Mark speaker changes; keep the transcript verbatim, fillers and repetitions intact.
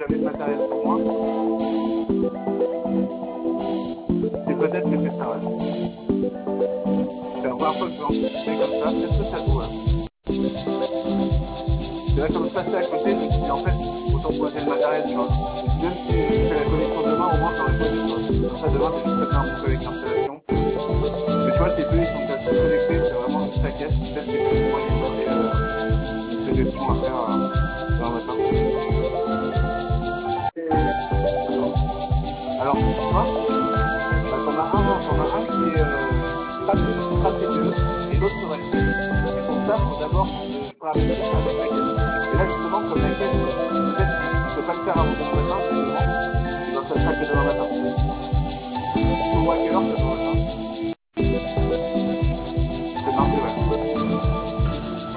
Speaker 1: installer le matériel pour moi. Et peut-être que c'est ça, ouais. C'est la première fois que je vais anticiper comme ça, peut-être que ça joue, ouais. C'est là, comme je passais à côté, je me suis dit, en fait, autant poser le matériel, tu vois. Même si je fais la connexion demain, au moins j'aurais posé, tu vois. Comme ça, demain, c'est juste de faire un peu avec l'installation. Mais tu vois, tes deux, ils sont peut-être connectés, c'est vraiment juste la caisse. Peut-être que c'est pour moyen de faire des gestions à faire demain matin. Alors, tu vois, bah, t'en as un, t'en as un qui est euh, pas très vieux et l'autre serait fait. Et pour ça, il faut d'abord euh, paramétrer ça avec la caisse. Et là, justement, comme la caisse, peut-être, tu peux pas le faire avant